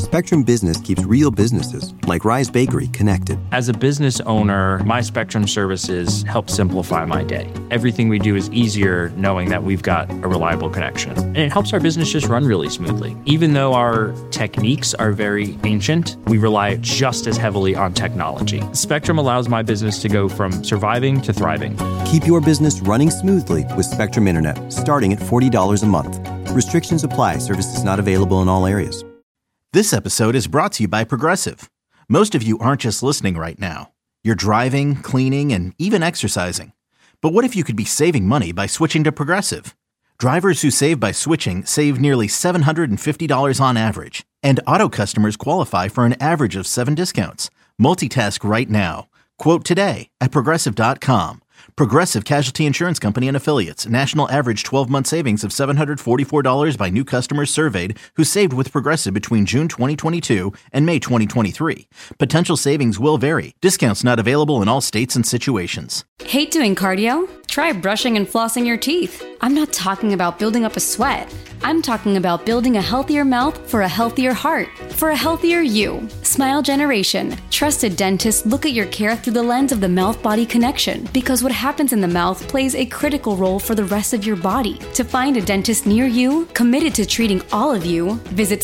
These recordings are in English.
Spectrum Business keeps real businesses, like Rise Bakery, connected. As a business owner, my Spectrum services help simplify my day. Everything we do is easier knowing that we've got a reliable connection. And it helps our business just run really smoothly. Even though our techniques are very ancient, we rely just as heavily on technology. Spectrum allows my business to go from surviving to thriving. Keep your business running smoothly with Spectrum Internet, starting at $40 a month. Restrictions apply. Services not available in all areas. This episode is brought to you by Progressive. Most of you aren't just listening right now. You're driving, cleaning, and even exercising. But what if you could be saving money by switching to Progressive? Drivers who save by switching save nearly $750 on average. And auto customers qualify for an average of 7 discounts. Multitask right now. Quote today at Progressive.com. Progressive Casualty Insurance Company and Affiliates. National average 12-month savings of $744 by new customers surveyed who saved with Progressive between June 2022 and May 2023. Potential savings will vary. Discounts not available in all states and situations. Hate doing cardio? Try brushing and flossing your teeth. I'm not talking about building up a sweat. I'm talking about building a healthier mouth for a healthier heart, for a healthier you. Smile Generation. Trusted dentists look at your care through the lens of the mouth-body connection, because what happens in the mouth plays a critical role for the rest of your body. To find a dentist near you, committed to treating all of you, visit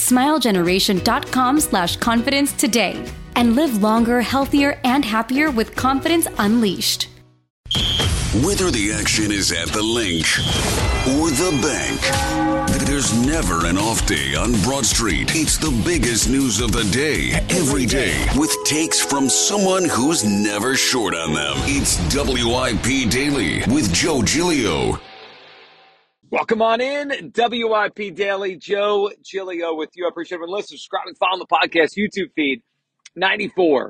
smilegeneration.com/confidence today and live longer, healthier, and happier with confidence unleashed. Whether the action is at the link or the bank, there's never an off day on Broad Street. It's the biggest news of the day, every day, with takes from someone who's never short on them. It's WIP Daily with Joe Giglio. Welcome on in, WIP Daily. Joe Giglio with you. I appreciate everyone listening, subscribing, following the podcast YouTube feed. 94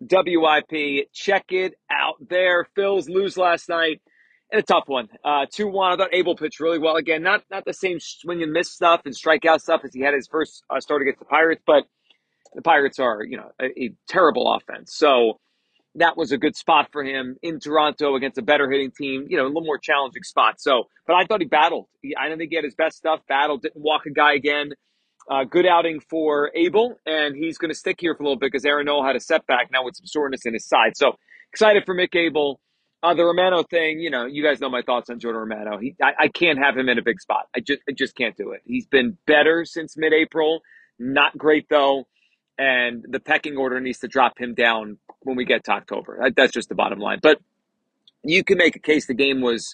WIP. Check it out there. Phils lose last night in a tough one. 2-1. I thought Abel pitched really well. Again, not the same swing and miss stuff and strikeout stuff as he had his first start against the Pirates, but the Pirates are, a terrible offense. So that was a good spot for him in Toronto against a better hitting team, a little more challenging spot. So, but I thought he battled. I didn't think he had his best stuff. Battled, didn't walk a guy again. Good outing for Abel, and he's going to stick here for a little bit because Aaron Nola had a setback now with some soreness in his side. So excited for Mick Abel. The Romano thing, you guys know my thoughts on Jordan Romano. I can't have him in a big spot. I just can't do it. He's been better since mid-April. Not great, though. And the pecking order needs to drop him down when we get to October. That's just the bottom line. But you can make a case the game was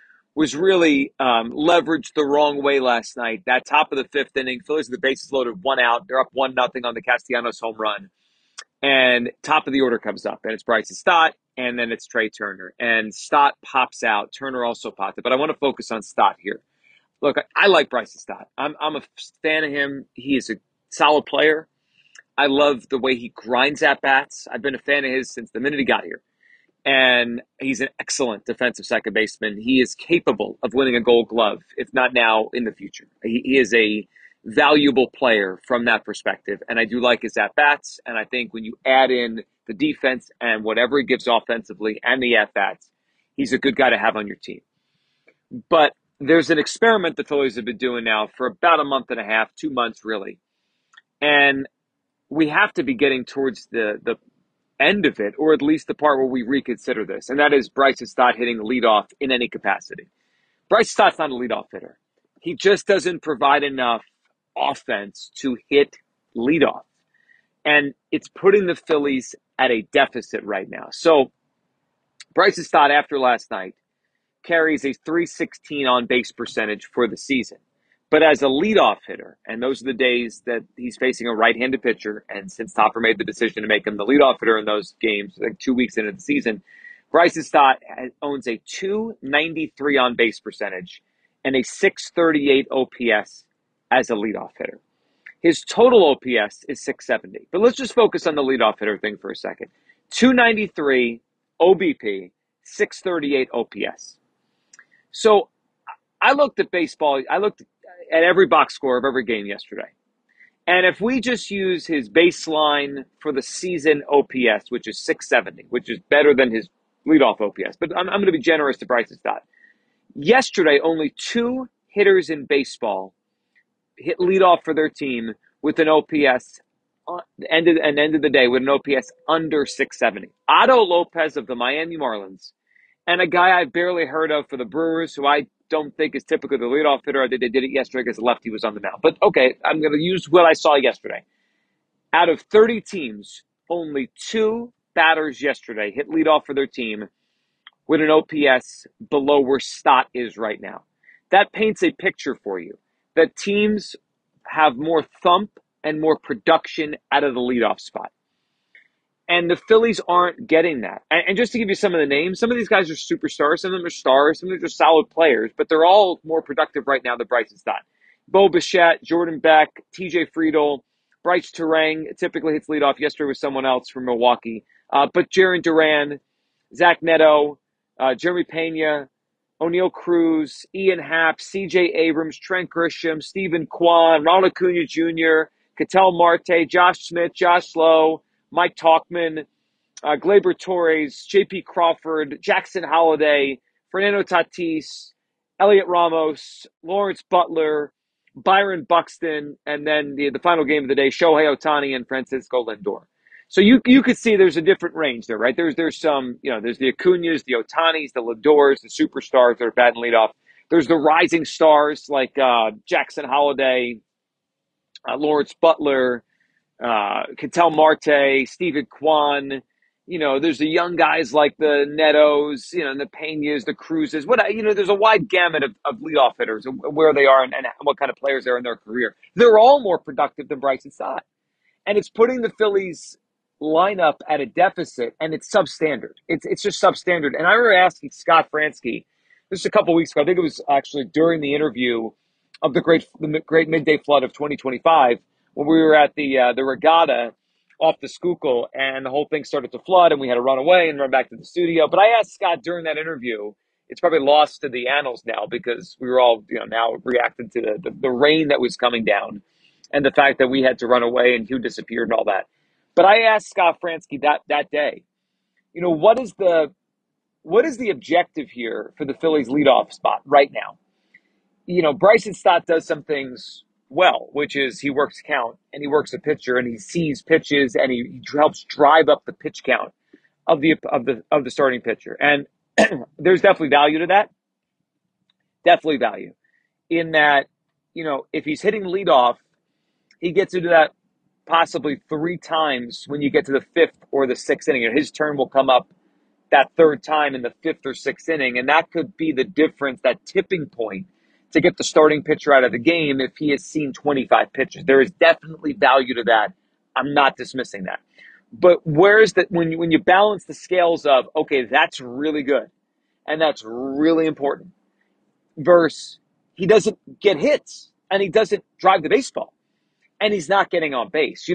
really leveraged the wrong way last night. That top of the fifth inning, Phillies with the bases loaded, 1 out. They're up 1-0 on the Castellanos home run. And top of the order comes up, and it's Bryson Stott, and then it's Trey Turner. And Stott pops out. Turner also popped it. But I want to focus on Stott here. Look, I like Bryson Stott. I'm a fan of him. He is a solid player. I love the way he grinds at bats. I've been a fan of his since the minute he got here. And he's an excellent defensive second baseman. He is capable of winning a Gold Glove, if not now, in the future. He is a valuable player from that perspective. And I do like his at-bats. And I think when you add in the defense and whatever he gives offensively and the at-bats, he's a good guy to have on your team. But there's an experiment the Phillies have been doing now for about a month and a half, 2 months really. And we have to be getting towards the end of it, or at least the part where we reconsider this, and that is Bryson Stott hitting leadoff in any capacity. Bryson Stott's not a leadoff hitter. He just doesn't provide enough offense to hit leadoff, and it's putting the Phillies at a deficit right now. So Bryson Stott, after last night, carries a .316 on-base percentage for the season. But as a leadoff hitter, and those are the days that he's facing a right-handed pitcher, and since Topper made the decision to make him the leadoff hitter in those games, like 2 weeks into the season, Bryson Stott owns a .293 on-base percentage and a .638 OPS as a leadoff hitter. His total OPS is .670. But let's just focus on the leadoff hitter thing for a second. .293 OBP, .638 OPS. So I looked at baseball. I looked at every box score of every game yesterday. And if we just use his baseline for the season OPS, which is .670, which is better than his leadoff OPS, but I'm going to be generous to Bryson Stott. Yesterday, only 2 hitters in baseball hit leadoff for their team with an OPS ended the day with an OPS under 670. Otto Lopez of the Miami Marlins, and a guy I've barely heard of for the Brewers, who I don't think is typically the leadoff hitter. I think they did it yesterday because the lefty was on the mound. But okay, I'm going to use what I saw yesterday. Out of 30 teams, only 2 batters yesterday hit leadoff for their team with an OPS below where Stott is right now. That paints a picture for you that teams have more thump and more production out of the leadoff spot. And the Phillies aren't getting that. And just to give you some of the names, some of these guys are superstars, some of them are stars, some of them are just solid players, but they're all more productive right now than Bryson Stott. Bo Bichette, Jordan Beck, TJ Friedel, Bryce Turang typically hits leadoff. Yesterday was someone else from Milwaukee. But Jarren Duran, Zach Neto, Jeremy Pena, O'Neal Cruz, Ian Happ, CJ Abrams, Trent Grisham, Stephen Kwan, Ronald Acuna Jr., Ketel Marte, Josh Smith, Josh Lowe, Mike Tauchman, Gleyber Torres, J.P. Crawford, Jackson Holliday, Fernando Tatis, Elliot Ramos, Lawrence Butler, Byron Buxton, and then the final game of the day, Shohei Ohtani and Francisco Lindor. So you could see there's a different range there, right? There's some, there's the Acuñas, the Ohtanis, the Lindors, the superstars that are batting leadoff. There's the rising stars like Jackson Holliday, Lawrence Butler, Ketel Marte, Stephen Kwan. There's the young guys like the Netos, and the Peñas, the Cruzes. There's a wide gamut of leadoff hitters and where they are and what kind of players they are in their career. They're all more productive than Bryson Stott. And it's putting the Phillies lineup at a deficit, and it's substandard. It's just substandard. And I remember asking Scott Fransky, this was a couple weeks ago, I think it was actually during the interview of the great midday flood of 2025, when we were at the regatta off the Schuylkill, and the whole thing started to flood, and we had to run away and run back to the studio. But I asked Scott during that interview, it's probably lost to the annals now because we were all now reacting to the rain that was coming down and the fact that we had to run away and Hugh disappeared and all that. But I asked Scott Fransky that day, what is the objective here for the Phillies leadoff spot right now? Bryson Stott does some things well, which is he works count and he works a pitcher and he sees pitches and he helps drive up the pitch count of the starting pitcher. And there's definitely value to that. Definitely value in that, if he's hitting leadoff, he gets into that possibly 3 times when you get to the 5th or the 6th inning. And his turn will come up that 3rd time in the 5th or 6th inning. And that could be the difference, that tipping point to get the starting pitcher out of the game if he has seen 25 pitches. There is definitely value to that. I'm not dismissing that. But where's that when you balance the scales of, okay, that's really good and that's really important, versus he doesn't get hits and he doesn't drive the baseball and he's not getting on base.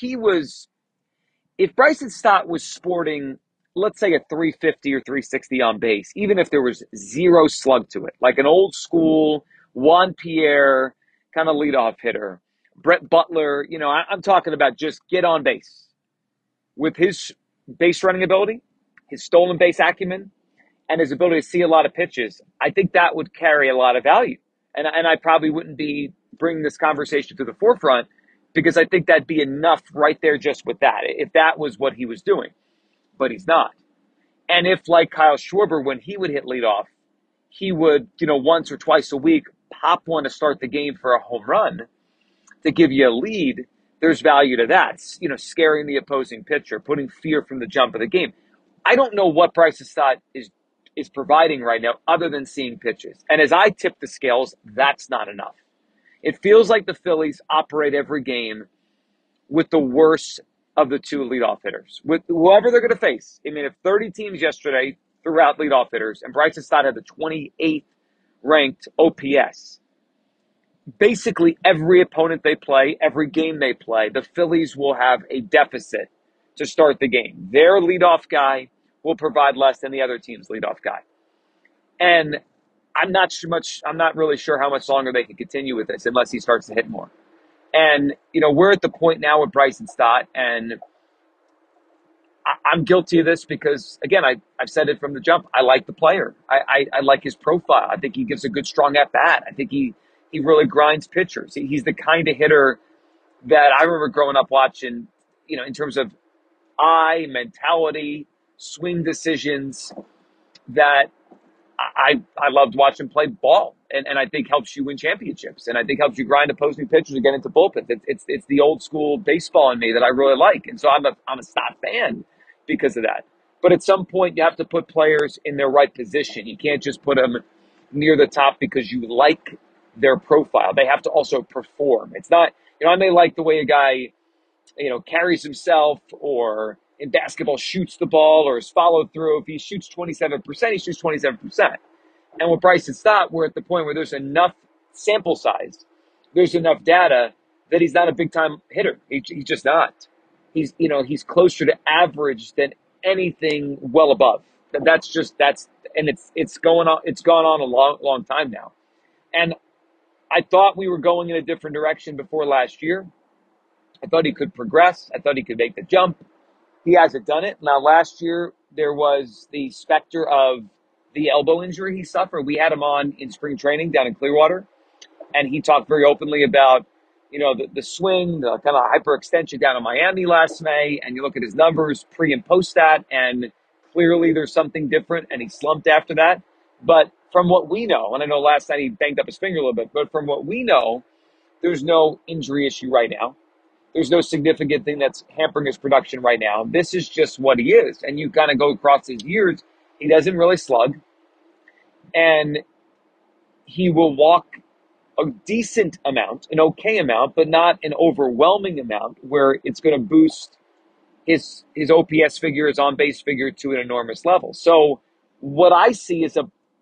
If Bryson Stott was sporting, let's say, a 350 or 360 on base, even if there was 0 slug to it, like an old school Juan Pierre kind of leadoff hitter, Brett Butler, I'm talking about just get on base. With his base running ability, his stolen base acumen, and his ability to see a lot of pitches, I think that would carry a lot of value. And I probably wouldn't be bringing this conversation to the forefront because I think that'd be enough right there just with that, if that was what he was doing. But he's not. And if, like Kyle Schwarber, when he would hit leadoff, he would, once or twice a week, pop one to start the game for a home run to give you a lead, there's value to that. Scaring the opposing pitcher, putting fear from the jump of the game. I don't know what Bryson Stott is providing right now other than seeing pitches. And as I tip the scales, that's not enough. It feels like the Phillies operate every game with the worst of the 2 leadoff hitters, with whoever they're going to face. I mean, if 30 teams yesterday threw out leadoff hitters and Bryson Stott had the 28th ranked OPS, basically every opponent they play, every game they play, the Phillies will have a deficit to start the game. Their leadoff guy will provide less than the other team's leadoff guy. And I'm not really sure how much longer they can continue with this unless he starts to hit more. And, we're at the point now with Bryson Stott, and I'm guilty of this because, again, I've said it from the jump. I like the player. I like his profile. I think he gives a good, strong at-bat. I think he really grinds pitchers. He's the kind of hitter that I remember growing up watching, in terms of eye, mentality, swing decisions, that I loved watching play ball, and I think helps you win championships, and I think helps you grind opposing pitchers and get into bullpens. It's the old school baseball in me that I really like, and so I'm a Stott fan because of that. But at some point, you have to put players in their right position. You can't just put them near the top because you like their profile. They have to also perform. It's not, I may like the way a guy, carries himself, or in basketball shoots the ball, or is followed through. If he shoots 27%, he shoots 27%. And with Bryson Stott, we're at the point where there's enough sample size, there's enough data that he's not a big time hitter. He's just not. He's closer to average than anything well above. And it's gone on a long time now. And I thought we were going in a different direction before last year. I thought he could progress. I thought he could make the jump. He hasn't done it. Now, last year, there was the specter of the elbow injury he suffered. We had him on in spring training down in Clearwater, and he talked very openly about, the swing, the kind of hyperextension down in Miami last May, and you look at his numbers pre and post that, and clearly there's something different, and he slumped after that. But from what we know, and I know last night he banged up his finger a little bit, but from what we know, there's no injury issue right now. There's no significant thing that's hampering his production right now. This is just what he is. And you kind of go across his years, he doesn't really slug. And he will walk a decent amount, an okay amount, but not an overwhelming amount where it's going to boost his OPS figure, his on-base figure to an enormous level. So what I see is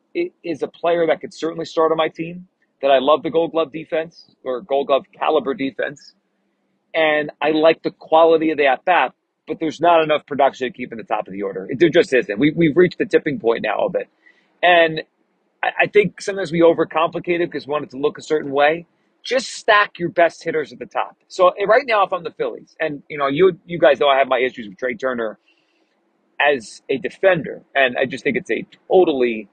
a player that could certainly start on my team, that I love the Gold Glove defense, or Gold Glove caliber defense. And I like the quality of the at-bat, but there's not enough production to keep in the top of the order. There just isn't. We've reached the tipping point now a bit. And I think sometimes we overcomplicate it because we want it to look a certain way. Just stack your best hitters at the top. So right now, if I'm the Phillies, and you guys know I have my issues with Trey Turner as a defender, and I just think it's a totally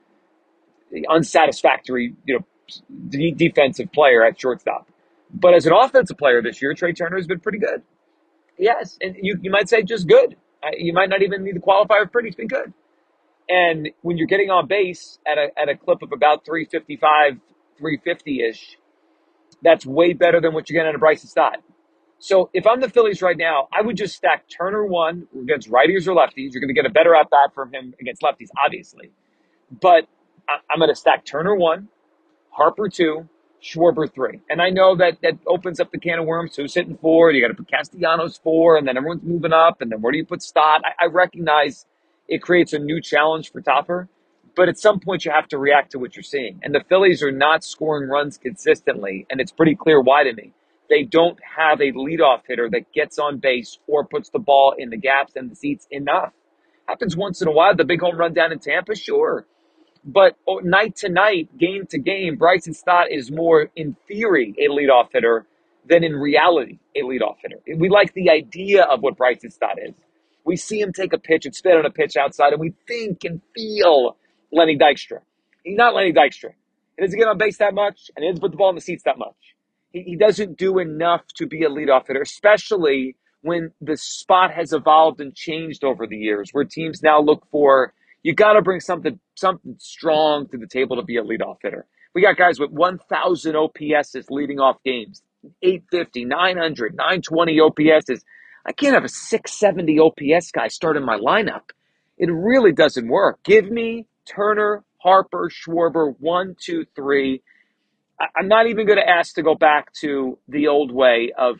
unsatisfactory, defensive player at shortstop. But as an offensive player this year, Trey Turner has been pretty good. Yes, and you might say just good. You might not even need the qualifier of pretty. It's been good. And when you're getting on base at a clip of about 355, 350-ish, that's way better than what you're getting out of Bryson Stott. So if I'm the Phillies right now, I would just stack Turner 1 against righties or lefties. You're going to get a better at-bat from him against lefties, obviously. But I'm going to stack Turner 1, Harper 2, Schwarber 3. And I know that opens up the can of worms. Who's hitting 4? You got to put Castellanos 4, and then everyone's moving up. And then where do you put Stott? I recognize it creates a new challenge for Topper, but at some point you have to react to what you're seeing. And the Phillies are not scoring runs consistently, and it's pretty clear why to me. They don't have a leadoff hitter that gets on base or puts the ball in the gaps and the seats enough. Happens once in a while. The big home run down in Tampa, sure. But night to night, game to game, Bryson Stott is more, in theory, a leadoff hitter than in reality a leadoff hitter. We like the idea of what Bryson Stott is. We see him take a pitch and spit on a pitch outside, and we think and feel Lenny Dykstra. He's not Lenny Dykstra. He doesn't get on base that much, and he doesn't put the ball in the seats that much. He doesn't do enough to be a leadoff hitter, especially when the spot has evolved and changed over the years, where teams now look for, you got to bring something strong to the table to be a leadoff hitter. We got guys with 1,000 OPSs leading off games, 850, 900, 920 OPSs. I can't have a 670 OPS guy start in my lineup. It really doesn't work. Give me Turner, Harper, Schwarber, 1, 2, 3. I'm not even going to ask to go back to the old way of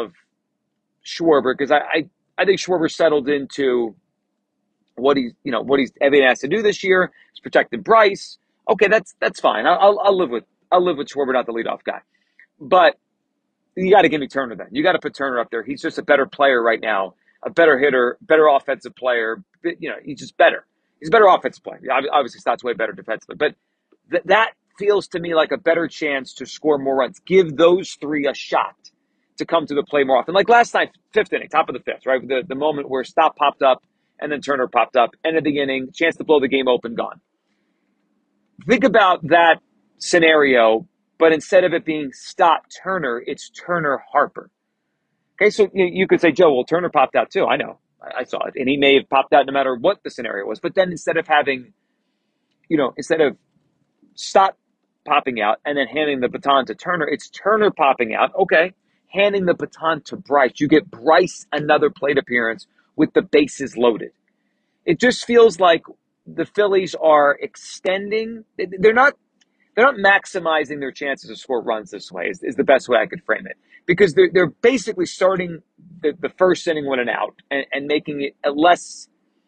Schwarber, because I think Schwarber settled into what he's Evan has to do this year. He's protected Bryce. Okay, that's fine. I'll live with Schwarber, not the leadoff guy. But you got to give me Turner then. You got to put Turner up there. He's just a better player right now, a better hitter, better offensive player. He's just better. He's a better offensive player. Obviously, Stott's way better defensively, but that feels to me like a better chance to score more runs. Give those three a shot to come to the play more often. Like last night, 5th inning, top of the 5th, right? The moment where Stott popped up and then Turner popped up, end of the inning, chance to blow the game open, gone. Think about that scenario, but instead of it being Stott Turner, it's Turner Harper. Okay, so you could say, Joe, well, Turner popped out too. I know. I saw it. And he may have popped out no matter what the scenario was. But then instead of Stott popping out and then handing the baton to Turner, it's Turner popping out. Okay, handing the baton to Bryce. You get Bryce another plate appearance with the bases loaded. It just feels like the Phillies are extending. They're not maximizing their chances to score runs this way is the best way I could frame it. Because they're basically starting the first inning with an out and making it a less.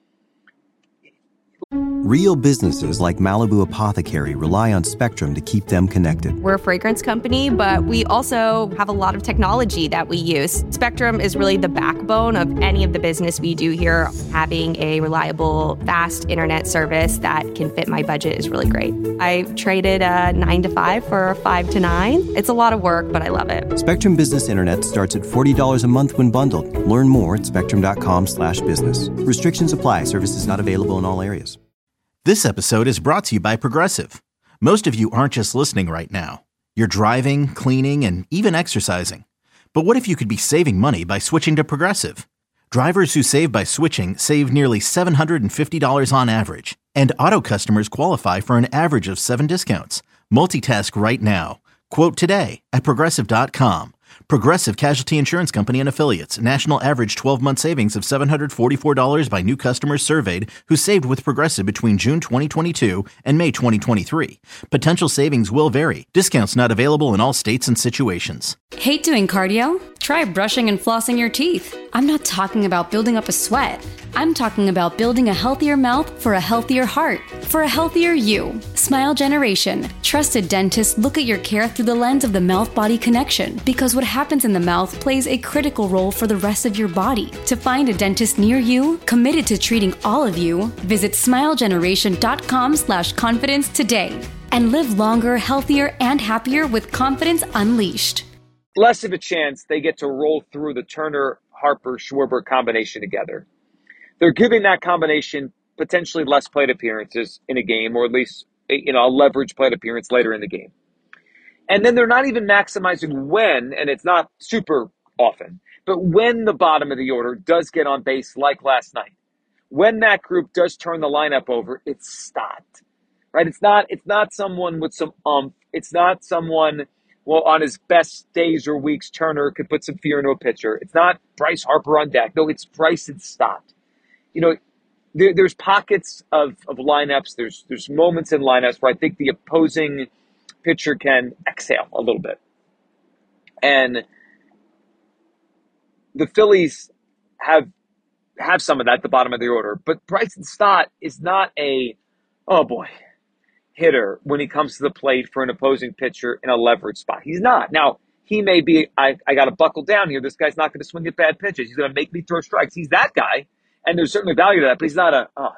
Real businesses like Malibu Apothecary rely on Spectrum to keep them connected. We're a fragrance company, but we also have a lot of technology that we use. Spectrum is really the backbone of any of the business we do here. Having a reliable, fast internet service that can fit my budget is really great. I traded a 9 to 5 for a 5 to 9. It's a lot of work, but I love it. Spectrum Business Internet starts at $40 a month when bundled. Learn more at spectrum.com/business. Restrictions apply. Services not available in all areas. This episode is brought to you by Progressive. Most of you aren't just listening right now. You're driving, cleaning, and even exercising. But what if you could be saving money by switching to Progressive? Drivers who save by switching save nearly $750 on average. And auto customers qualify for an average of 7 discounts. Multitask right now. Quote today at Progressive.com. Progressive Casualty Insurance Company and Affiliates. National average 12-month savings of $744 by new customers surveyed who saved with Progressive between June 2022 and May 2023. Potential savings will vary. Discounts not available in all states and situations. Hate doing cardio? Try brushing and flossing your teeth. I'm not talking about building up a sweat. I'm talking about building a healthier mouth for a healthier heart, for a healthier you. Smile Generation. Trusted dentists look at your care through the lens of the mouth-body connection, because what happens in the mouth plays a critical role for the rest of your body. To find a dentist near you, committed to treating all of you, visit smilegeneration.com/confidence today and live longer, healthier, and happier with confidence unleashed. Less of a chance they get to roll through the Turner, Harper, Schwarber combination together. They're giving that combination potentially less plate appearances in a game, or at least a leverage plate appearance later in the game. And then they're not even maximizing when, and it's not super often, but when the bottom of the order does get on base like last night. When that group does turn the lineup over, it's Stott, right? It's not someone with some It's not someone, well, on his best days or weeks, Turner could put some fear into a pitcher. It's not Bryce Harper on deck. No, it's Bryce and Stott. There's pockets of lineups. There's moments in lineups where I think the opposing pitcher can exhale a little bit. And the Phillies have some of that at the bottom of the order. But Bryson Stott is not a, hitter when he comes to the plate for an opposing pitcher in a leverage spot. He's not. Now, he may be, I got to buckle down here. This guy's not going to swing at bad pitches. He's going to make me throw strikes. He's that guy. And there's certainly value to that, but he's not I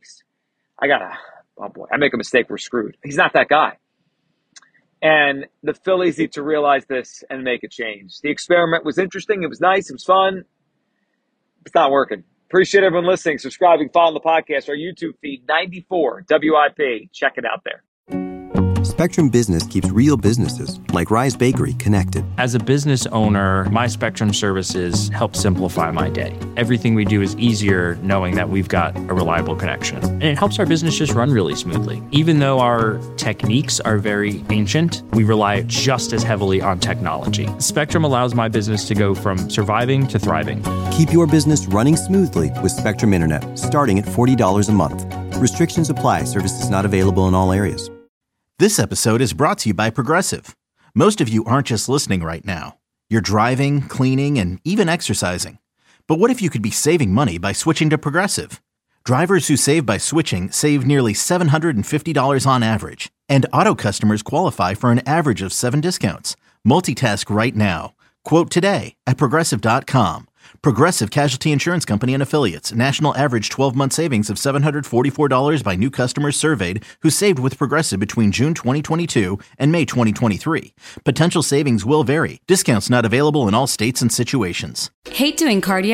make a mistake, we're screwed. He's not that guy. And the Phillies need to realize this and make a change. The experiment was interesting. It was nice. It was fun. It's not working. Appreciate everyone listening, subscribing, following the podcast, our YouTube feed, 94 WIP. Check it out there. Spectrum Business keeps real businesses, like Rise Bakery, connected. As a business owner, my Spectrum services help simplify my day. Everything we do is easier knowing that we've got a reliable connection. And it helps our business just run really smoothly. Even though our techniques are very ancient, we rely just as heavily on technology. Spectrum allows my business to go from surviving to thriving. Keep your business running smoothly with Spectrum Internet, starting at $40 a month. Restrictions apply. Services not available in all areas. This episode is brought to you by Progressive. Most of you aren't just listening right now. You're driving, cleaning, and even exercising. But what if you could be saving money by switching to Progressive? Drivers who save by switching save nearly $750 on average. And auto customers qualify for an average of 7 discounts. Multitask right now. Quote today at Progressive.com. Progressive Casualty Insurance Company and Affiliates. National average 12-month savings of $744 by new customers surveyed who saved with Progressive between June 2022 and May 2023. Potential savings will vary. Discounts not available in all states and situations. Hate doing cardio?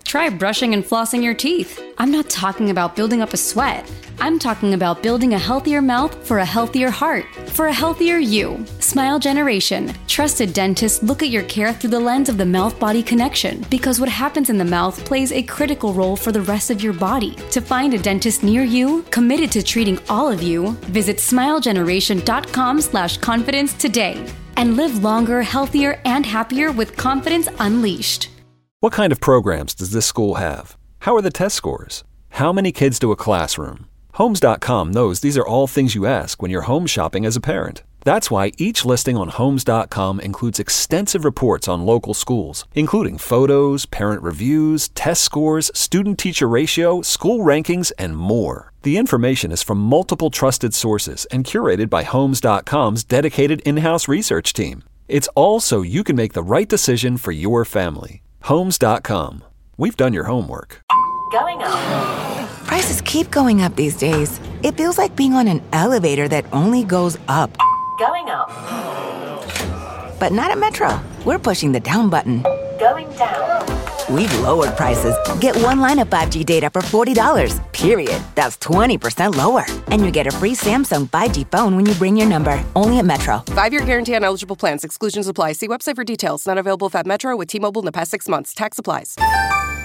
try brushing and flossing your teeth. I'm not talking about building up a sweat. I'm talking about building a healthier mouth for a healthier heart, for a healthier you. Smile Generation. Trusted dentists look at your care through the lens of the mouth-body connection, because what happens in the mouth plays a critical role for the rest of your body. To find a dentist near you, committed to treating all of you, visit smilegeneration.com/confidence today. And live longer, healthier, and happier with confidence unleashed. What kind of programs does this school have? How are the test scores? How many kids do a classroom? Homes.com knows these are all things you ask when you're home shopping as a parent. That's why each listing on Homes.com includes extensive reports on local schools, including photos, parent reviews, test scores, student-teacher ratio, school rankings, and more. The information is from multiple trusted sources and curated by Homes.com's dedicated in-house research team. It's all so you can make the right decision for your family. Homes.com. We've done your homework. Going up. Prices keep going up these days. It feels like being on an elevator that only goes up. Going up. But not at Metro. We're pushing the down button. Going down. We've lowered prices. Get one line of 5G data for $40, period. That's 20% lower. And you get a free Samsung 5G phone when you bring your number. Only at Metro. 5-year guarantee on eligible plans. Exclusions apply. See website for details. Not available at Metro with T-Mobile in the past 6 months. Tax applies.